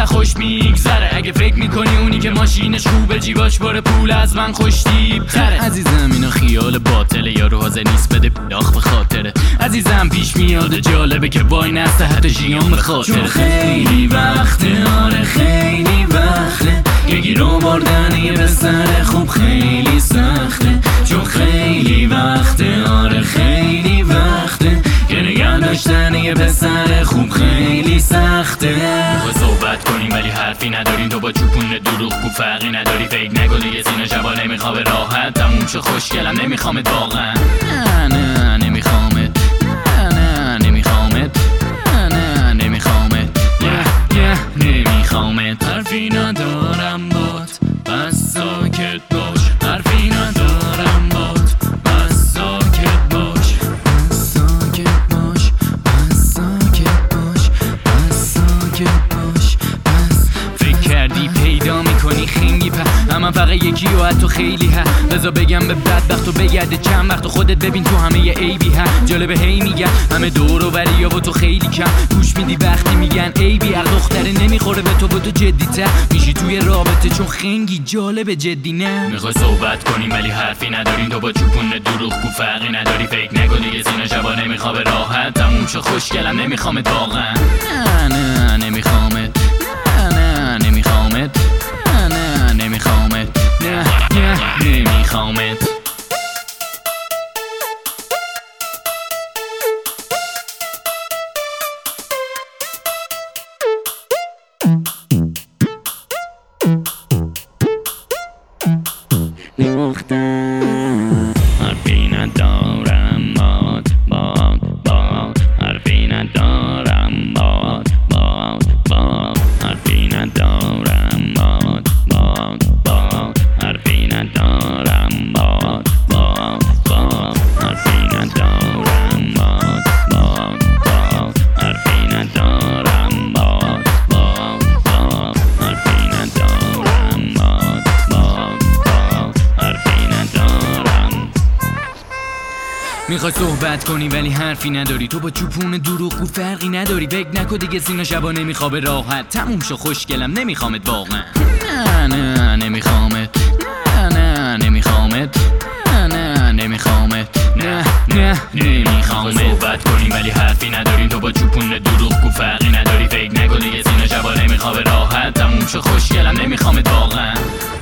و خوش میگذره. اگه فکر میکنی اونی که ماشینش خوبه جیباش باره پول از من خوش تیپ تره. عزیزم اینا خیال باطله، یارو حاضر نیست بده بیاخ به خاطره. عزیزم پیش میاد جالبه که وای نسته حتی ژیان به خاطره. چون خیلی وقته، آره خیلی وقته که گیرو بردن یه پسر خوب خیلی سخته. چون خیلی وقته، آره خیلی وقته که نگه داشتن یه پسر خوب خیلی سخته. میخوای صحبت کنیم ولی حرفی نداریم، تو با چوپون دروغ گو فرقی نداری. فکر نگو دیگه سینه شبا نمیخوابه راحت، تموم شو خوشگلم نمیخوامت واقعا. نه نمیخوامت، نه نمیخوامت، نه نمیخوامت، نمیخوامت. حرفی ندارم بات بس ساکت باش، حرفی ندارم بات بس ساکت باش، بس ساکت باش، بس ساکت باش، بس ساکت باش، بس. فکر کردی پیدا میکنی خنگی اما فقط یکی و حتی خیلی بذار بگم به بدبخت و بگرده چند وقت و خودت ببین تو همه یه عیبی جالبه هی میگن همه دور و بریا و تو خیلی کم گوش میدی وقتی میگن عیبی. هر دختره نمیخوره به تو جدی تر میشی توی رابطه چون خنگی. جالبه جدی نه میخوای صحبت کنیم ولی حرفی نداریم، تو با چوپون دروغ گو فرقی نداری. فکر نگو دیگه سینه شبا نمیخوابه راحت، تموم شو خوشگلم نمیخوامت واقعا. نه نمیخوامت، نه نمیخوامت، نه نمیخوامت، نه نمیخوامت. حرفی ندارم باد حرفی ندارم باد حرفی ندارم باد حرفی ندارم باد حرفی ندارم باد حرفی ندارم باد حرفی ندارم حرفی ندارم. میخوای صحبت کنی ولی حرفی نداری، تو با چوپون دروغ گو فرقی نداری. فکر نکن دیگه سینه شبا نمیخوابه راحت، تموم شو خوشگلم نمیخوامت واقعا. نه نمیخوامت، نه نمیخوامت، نه نمیخوامت، نه نمیخوامت. صحبت کنیم ولی حرفی نداریم، تو با چوپون دروغ گو فرقی نداری. فکر نکن دیگه سینه شبا نمیخوابه راحت، تموم شو خوشگلم نمیخوامت واقعا.